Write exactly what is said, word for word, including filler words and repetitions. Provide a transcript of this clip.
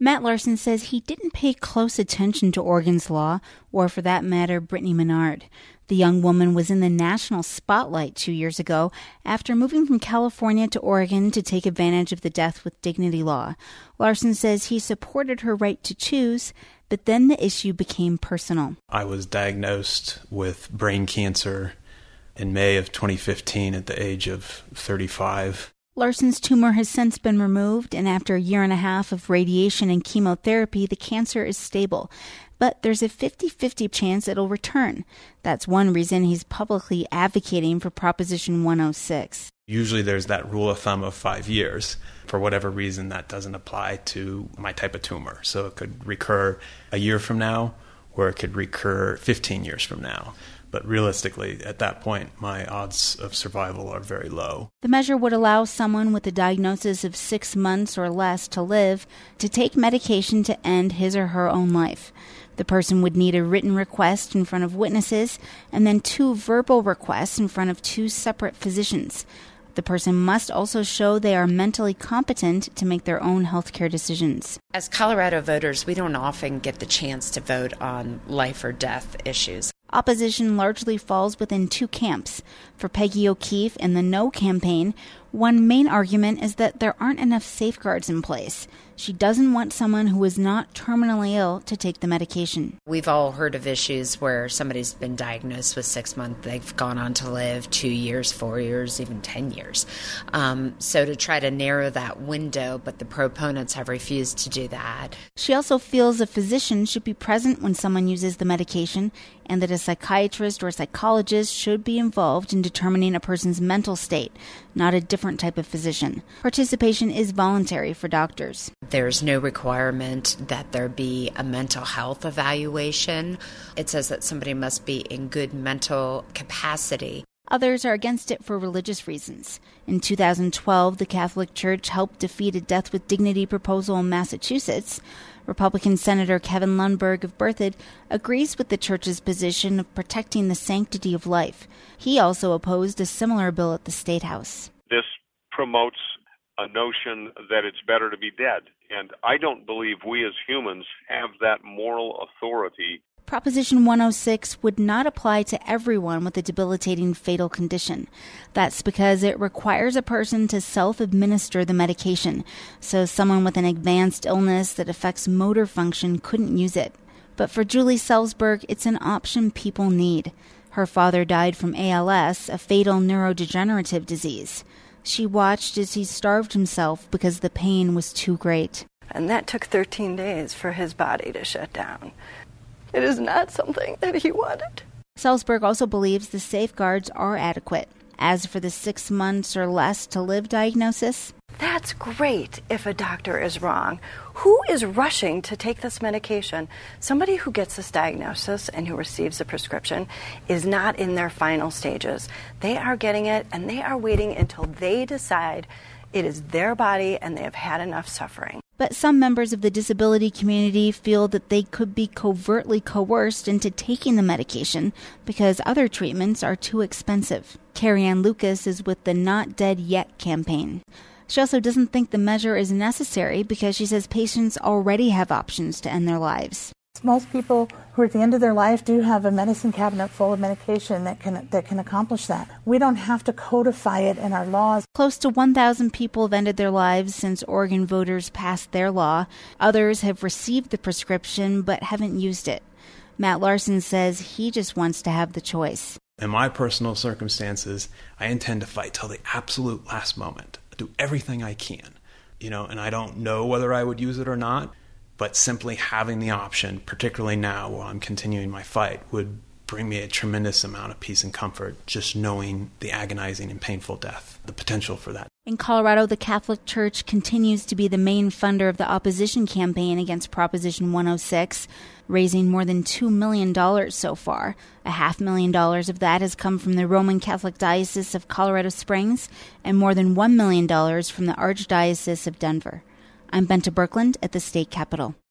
Matt Larson says he didn't pay close attention to Oregon's law, or for that matter, Brittany Menard. The young woman was in the national spotlight two years ago after moving from California to Oregon to take advantage of the Death with Dignity law. Larson says he supported her right to choose, but then the issue became personal. I was diagnosed with brain cancer in May of twenty fifteen at the age of thirty-five. Larson's tumor has since been removed, and after a year and a half of radiation and chemotherapy, the cancer is stable. But there's a fifty-fifty chance it'll return. That's one reason he's publicly advocating for Proposition one oh six. Usually there's that rule of thumb of five years. For whatever reason, that doesn't apply to my type of tumor. So it could recur a year from now, or it could recur fifteen years from now. But realistically, at that point, my odds of survival are very low. The measure would allow someone with a diagnosis of six months or less to live to take medication to end his or her own life. The person would need a written request in front of witnesses and then two verbal requests in front of two separate physicians. The person must also show they are mentally competent to make their own healthcare decisions. As Colorado voters, we don't often get the chance to vote on life or death issues. Opposition largely falls within two camps. For Peggy O'Keefe and the No campaign, one main argument is that there aren't enough safeguards in place. She doesn't want someone who is not terminally ill to take the medication. We've all heard of issues where somebody's been diagnosed with six months, they've gone on to live two years, four years, even ten years. Um, so to try to narrow that window, but the proponents have refused to do that. She also feels a physician should be present when someone uses the medication, and that a psychiatrist or psychologist should be involved in determining a person's mental state, not a different type of physician. Participation is voluntary for doctors. There's no requirement that there be a mental health evaluation. It says that somebody must be in good mental capacity. Others are against it for religious reasons. In two thousand twelve, the Catholic Church helped defeat a Death with Dignity proposal in Massachusetts. Republican Senator Kevin Lundberg of Berthoud agrees with the church's position of protecting the sanctity of life. He also opposed a similar bill at the State House. This promotes a notion that it's better to be dead, and I don't believe we as humans have that moral authority. Proposition one oh six would not apply to everyone with a debilitating fatal condition. That's because it requires a person to self-administer the medication, so someone with an advanced illness that affects motor function couldn't use it. But for Julie Selzberg, it's an option people need. Her father died from A L S, a fatal neurodegenerative disease. She watched as he starved himself because the pain was too great. And that took thirteen days for his body to shut down. It is not something that he wanted. Selzberg also believes the safeguards are adequate. As for the six months or less to live diagnosis, that's great if a doctor is wrong. Who is rushing to take this medication? Somebody who gets this diagnosis and who receives a prescription is not in their final stages. They are getting it, and they are waiting until they decide it is their body and they have had enough suffering. But some members of the disability community feel that they could be covertly coerced into taking the medication because other treatments are too expensive. Carrie Ann Lucas is with the Not Dead Yet campaign. She also doesn't think the measure is necessary because she says patients already have options to end their lives. Most people who are at the end of their life do have a medicine cabinet full of medication that can that can accomplish that. We don't have to codify it in our laws. Close to one thousand people have ended their lives since Oregon voters passed their law. Others have received the prescription but haven't used it. Matt Larson says he just wants to have the choice. In my personal circumstances, I intend to fight till the absolute last moment. I do everything I can, you know, and I don't know whether I would use it or not. But simply having the option, particularly now while I'm continuing my fight, would bring me a tremendous amount of peace and comfort, just knowing the agonizing and painful death, the potential for that. In Colorado, the Catholic Church continues to be the main funder of the opposition campaign against Proposition one oh six, raising more than two million dollars so far. A half million dollars of that has come from the Roman Catholic Diocese of Colorado Springs and more than one million dollars from the Archdiocese of Denver. I'm Benta Birkeland at the state capitol.